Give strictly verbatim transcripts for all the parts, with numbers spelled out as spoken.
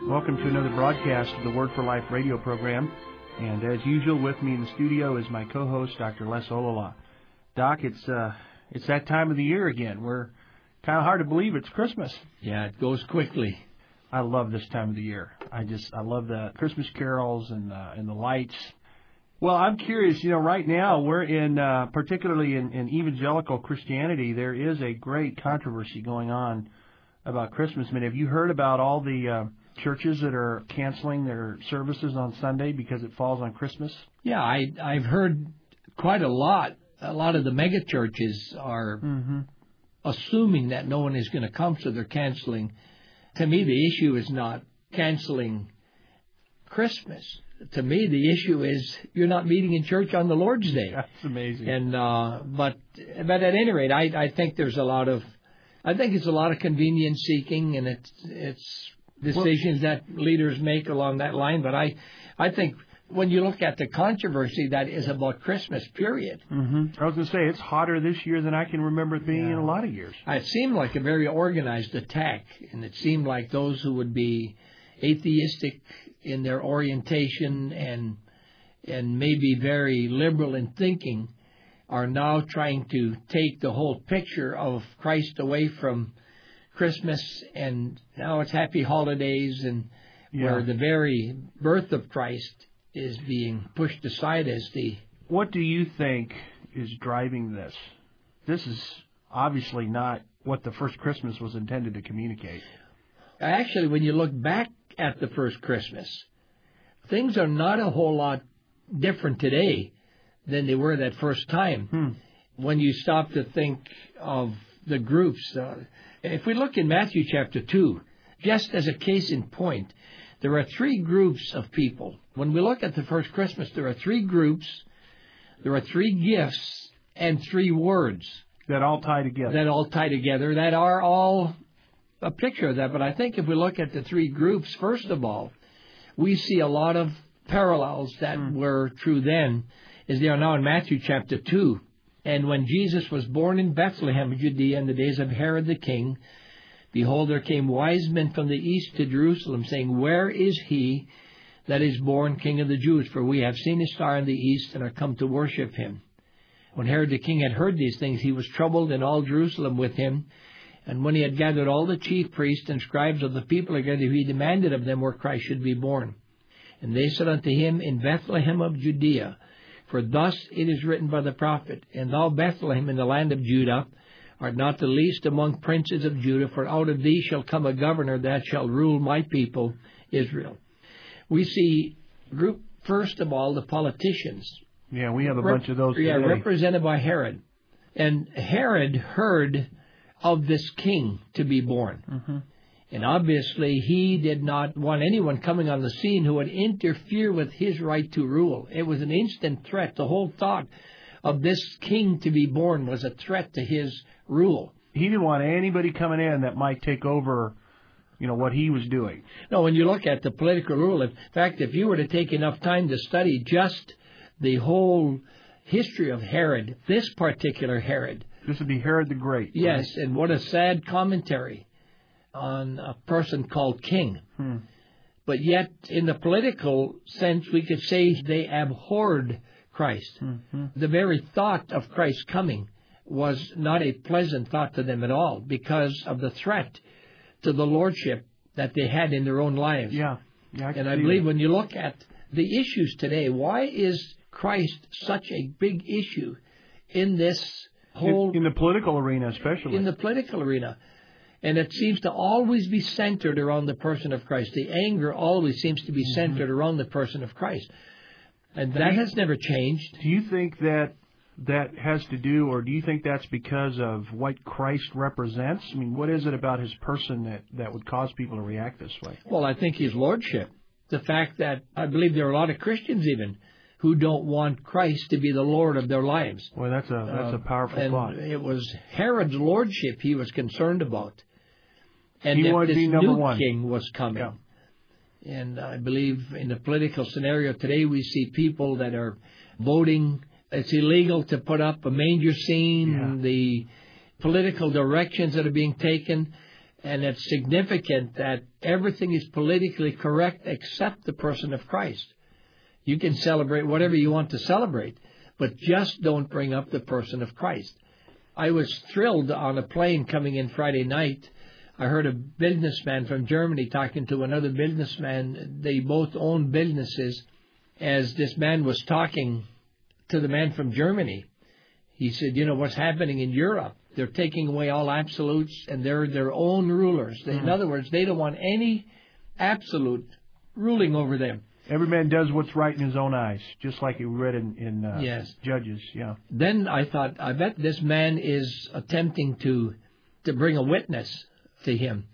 Welcome to another broadcast of the Word for Life radio program. And as usual, with me in the studio is my co-host, Doctor Les Olala. Doc, it's uh, it's that time of the year again. We're kind of hard to believe it's Christmas. Yeah, it goes quickly. I love this time of the year. I just I love the Christmas carols and uh, and the lights. Well, I'm curious. You know, right now we're in, uh, particularly in, in evangelical Christianity, there is a great controversy going on about Christmas. I mean, have you heard about all the uh, churches that are canceling their services on Sunday because it falls on Christmas? Yeah, I, I've heard quite a lot. A lot of the mega churches are mm-hmm. assuming that no one is going to come, so they're canceling. To me, the issue is not canceling Christmas. To me, the issue is you're not meeting in church on the Lord's Day. That's amazing. And uh, but but at any rate, I, I think there's a lot of I think it's a lot of convenience seeking, and it's it's decisions well, that leaders make along that line. But I I think when you look at the controversy that is about Christmas, period. Mm-hmm. I was going to say it's hotter this year than I can remember it being yeah. in a lot of years. It seemed like a very organized attack, and it seemed like those who would be atheistic in their orientation and and maybe very liberal in thinking are now trying to take the whole picture of Christ away from Christmas, and now it's happy holidays, and yeah. where the very birth of Christ is being pushed aside as the... What do you think is driving this? This is obviously not what the first Christmas was intended to communicate. Actually, when you look back at the first Christmas, things are not a whole lot different today than they were that first time. Hmm. When you stop to think of the groups, uh, if we look in Matthew chapter two, just as a case in point, there are three groups of people. When we look at the first Christmas, there are three groups, there are three gifts, and three words. That all tie together. That all tie together, that are all a picture of that. But I think if we look at the three groups, first of all, we see a lot of parallels that mm. were true then, as they are now in Matthew chapter two. And when Jesus was born in Bethlehem of Judea in the days of Herod the king, behold, there came wise men from the east to Jerusalem, saying, Where is he that is born King of the Jews? For we have seen his star in the east and are come to worship him. When Herod the king had heard these things, he was troubled, and all Jerusalem with him. And when he had gathered all the chief priests and scribes of the people together, he demanded of them where Christ should be born. And they said unto him, In Bethlehem of Judea. For thus it is written by the prophet, And thou, Bethlehem, in the land of Judah, art not the least among princes of Judah, for out of thee shall come a governor that shall rule my people, Israel. We see, group first of all, the politicians. Yeah, we have a Rep- bunch of those today. Yeah, represented by Herod. And Herod heard of this king to be born. Mm-hmm. And obviously he did not want anyone coming on the scene who would interfere with his right to rule. It was an instant threat. The whole thought of this king to be born was a threat to his rule. He didn't want anybody coming in that might take over, you know, what he was doing. No, when you look at the political rule, in fact, if you were to take enough time to study just the whole history of Herod, this particular Herod. This would be Herod the Great. Yes, right? And what a sad commentary on a person called king. Hmm. But yet, in the political sense, we could say they abhorred Christ. Mm-hmm. The very thought of Christ coming was not a pleasant thought to them at all because of the threat to the lordship that they had in their own lives. Yeah, yeah I and I believe that. When you look at the issues today, why is Christ such a big issue in this whole... In, in the political arena especially. In the political arena. And it seems to always be centered around the person of Christ. The anger always seems to be mm-hmm. centered around the person of Christ. And that you, has never changed. Do you think that that has to do, or do you think that's because of what Christ represents? I mean, what is it about his person that, that would cause people to react this way? Well, I think his lordship. The fact that I believe there are a lot of Christians even who don't want Christ to be the Lord of their lives. Well, that's a that's uh, a powerful and thought. It was Herod's lordship he was concerned about. And he if this new one. king was coming. Yeah. And I believe in the political scenario today, we see people that are voting. It's illegal to put up a manger scene. Yeah. The political directions that are being taken. And it's significant that everything is politically correct except the person of Christ. You can celebrate whatever you want to celebrate, but just don't bring up the person of Christ. I was thrilled on a plane coming in Friday night. I heard a businessman from Germany talking to another businessman. They both own businesses. As this man was talking to the man from Germany, he said, you know, what's happening in Europe? They're taking away all absolutes, and they're their own rulers. They, mm-hmm. In other words, they don't want any absolute ruling over them. Every man does what's right in his own eyes, just like you read in, in uh, yes. Judges. Yeah. Then I thought, I bet this man is attempting to to bring a witness to him.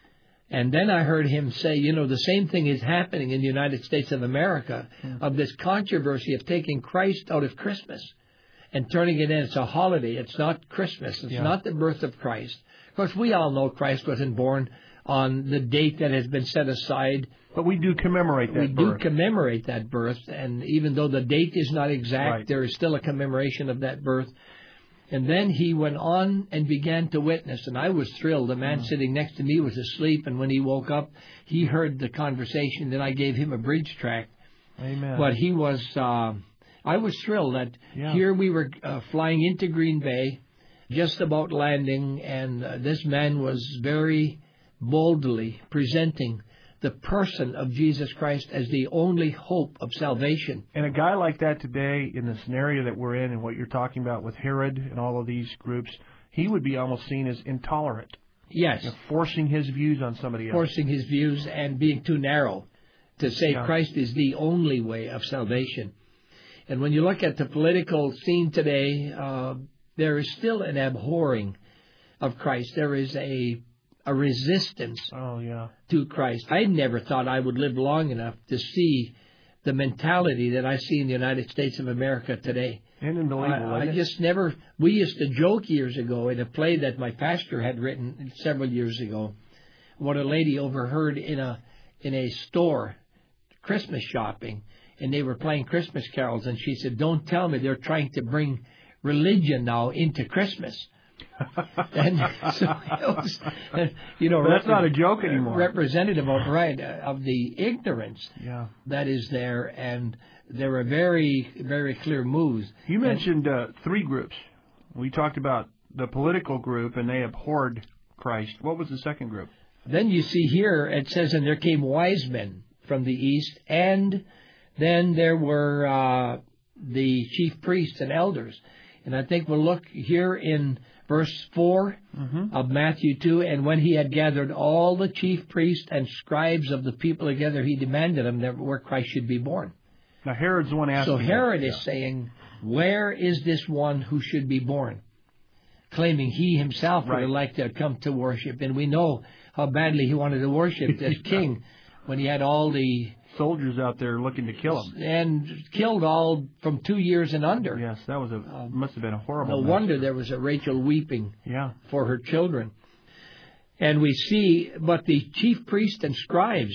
And then I heard him say, you know, the same thing is happening in the United States of America, mm-hmm. of this controversy of taking Christ out of Christmas and turning it into a holiday. It's not Christmas. It's yeah. not the birth of Christ. Of course, we all know Christ wasn't born on the date that has been set aside. But we do commemorate that we birth. We do commemorate that birth. And even though the date is not exact, right. there is still a commemoration of that birth. And then he went on and began to witness. And I was thrilled. The man mm. sitting next to me was asleep. And when he woke up, he heard the conversation. Then I gave him a bridge track. Amen. But he was... Uh, I was thrilled that yeah. here we were uh, flying into Green Bay, just about landing, and uh, this man was very boldly presenting the person of Jesus Christ as the only hope of salvation. And a guy like that today, in the scenario that we're in and what you're talking about with Herod and all of these groups, he would be almost seen as intolerant. Yes. You know, forcing his views on somebody else. Forcing his views and being too narrow to say yeah. Christ is the only way of salvation. And when you look at the political scene today, uh, there is still an abhorring of Christ. There is a a resistance oh, yeah. to Christ. I never thought I would live long enough to see the mentality that I see in the United States of America today. Unbelievable. I, I just never... We used to joke years ago in a play that my pastor had written several years ago, what a lady overheard in a in a store, Christmas shopping, and they were playing Christmas carols, and she said, don't tell me they're trying to bring religion now into Christmas. And so it was, you know, but that's not a joke anymore. Representative of, right, of the ignorance yeah. that is there, and there were very, very clear moves. You mentioned uh, three groups. We talked about the political group, and they abhorred Christ. What was the second group? Then you see here, it says, and there came wise men from the east, and then there were uh, the chief priests and elders. And I think we'll look here in verse four mm-hmm. of Matthew two. And when he had gathered all the chief priests and scribes of the people together, he demanded them that where Christ should be born. Now Herod's the one asking. So Herod that. is yeah. saying, where is this one who should be born? Claiming he himself right. would have liked to have come to worship. And we know how badly he wanted to worship this king when he had all the soldiers out there looking to kill him, and killed all from two years and under. Yes, that was a uh, must have been a horrible. No massacre. wonder there was a Rachel weeping yeah. for her children. And we see, but the chief priests and scribes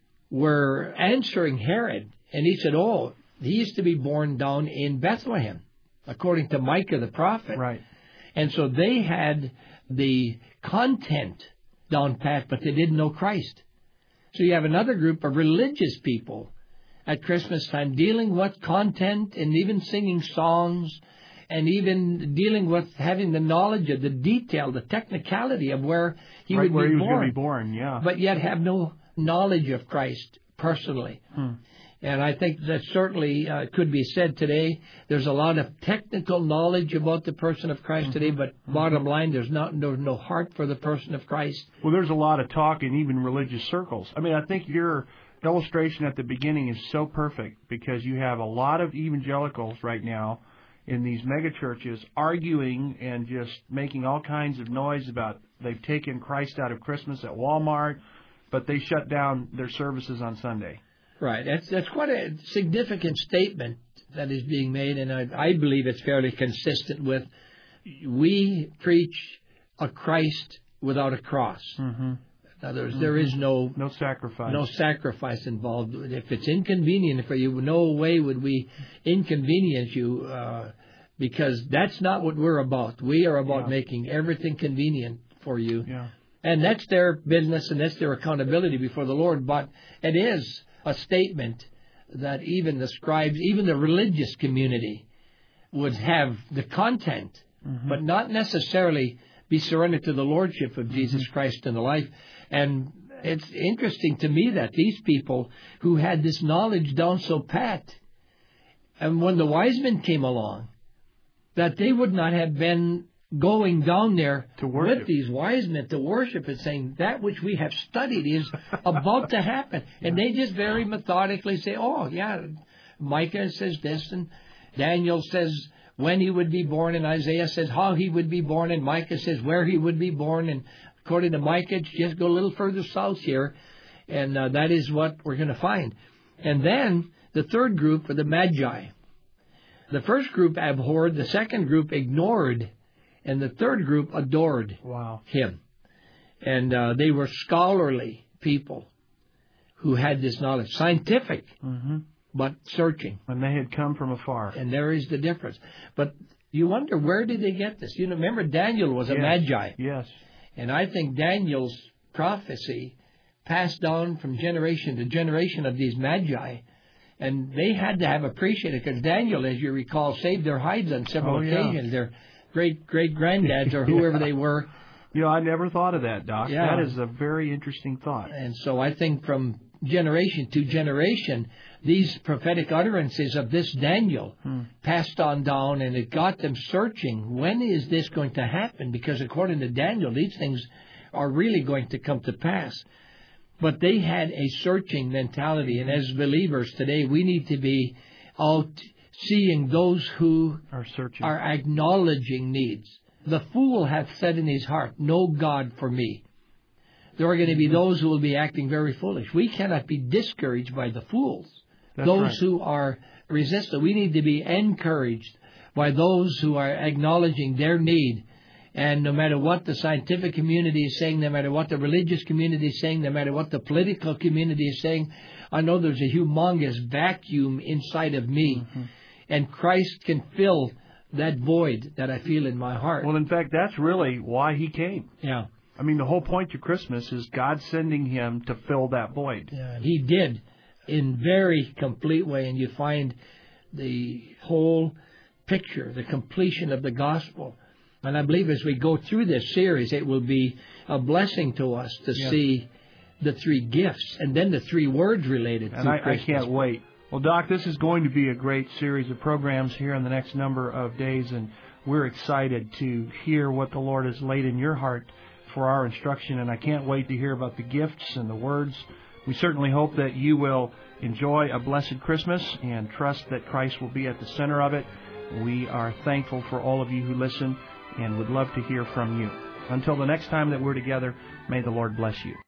were answering Herod, and he said, "Oh, he is to be born down in Bethlehem, according to Micah the prophet." Right. And so they had the content down pat, but they didn't know Christ. So you have another group of religious people at Christmas time dealing with content and even singing songs and even dealing with having the knowledge of the detail, the technicality of where he right, would where be he born. was going to be born, yeah. But yet have no knowledge of Christ personally. Hmm. And I think that certainly uh, could be said today. There's a lot of technical knowledge about the person of Christ today, but mm-hmm. bottom line, there's not there's no heart for the person of Christ. Well, there's a lot of talk in even religious circles. I mean, I think your illustration at the beginning is so perfect because you have a lot of evangelicals right now in these mega churches arguing and just making all kinds of noise about they've taken Christ out of Christmas at Walmart, but they shut down their services on Sunday. Right. That's that's quite a significant statement that is being made, and I, I believe it's fairly consistent with we preach a Christ without a cross. Mm-hmm. In other words, mm-hmm. there is no no sacrifice. No sacrifice involved. If it's inconvenient for you, no way would we inconvenience you, uh, because that's not what we're about. We are about yeah. making everything convenient for you. Yeah. And that's their business and that's their accountability before the Lord. But it is a statement that even the scribes, even the religious community, would have the content, mm-hmm. but not necessarily be surrendered to the Lordship of Jesus mm-hmm. Christ in the life. And it's interesting to me that these people who had this knowledge down so pat, and when the wise men came along, that they would not have been going down there to worship. With these wise men to worship and saying that which we have studied is about to happen. And they just very methodically say, oh, yeah, Micah says this, and Daniel says when he would be born, and Isaiah says how he would be born, and Micah says where he would be born. And according to Micah, just go a little further south here, and uh, that is what we're going to find. And then the third group are the Magi. The first group abhorred, the second group ignored, and the third group adored wow. him. And uh, they were scholarly people who had this knowledge, scientific, mm-hmm. but searching. And they had come from afar. And there is the difference. But you wonder, where did they get this? You know, remember Daniel was a yes. Magi. Yes. And I think Daniel's prophecy passed down from generation to generation of these Magi. And they had to have appreciated, because Daniel, as you recall, saved their hides on several oh, yeah. occasions. Their great-great-granddads or whoever they were. You know, I never thought of that, Doc. Yeah. That is a very interesting thought. And so I think from generation to generation, these prophetic utterances of this Daniel hmm. passed on down, and it got them searching, when is this going to happen? Because according to Daniel, these things are really going to come to pass. But they had a searching mentality, and as believers today, we need to be out seeing those who are searching, are acknowledging needs. The fool hath said in his heart, no God for me. There are going to be those who will be acting very foolish. We cannot be discouraged by the fools. That's those right. who are resistant. We need to be encouraged by those who are acknowledging their need. And no matter what the scientific community is saying, no matter what the religious community is saying, no matter what the political community is saying, I know there's a humongous vacuum inside of me. Mm-hmm. And Christ can fill that void that I feel in my heart. Well, in fact, that's really why he came. Yeah. I mean, the whole point to Christmas is God sending him to fill that void. Yeah, he did in very complete way, and you find the whole picture, the completion of the gospel. And I believe as we go through this series, it will be a blessing to us to yeah. see the three gifts and then the three words related and to I, Christmas. I can't wait. Well, Doc, this is going to be a great series of programs here in the next number of days, and we're excited to hear what the Lord has laid in your heart for our instruction, and I can't wait to hear about the gifts and the words. We certainly hope that you will enjoy a blessed Christmas and trust that Christ will be at the center of it. We are thankful for all of you who listen and would love to hear from you. Until the next time that we're together, may the Lord bless you.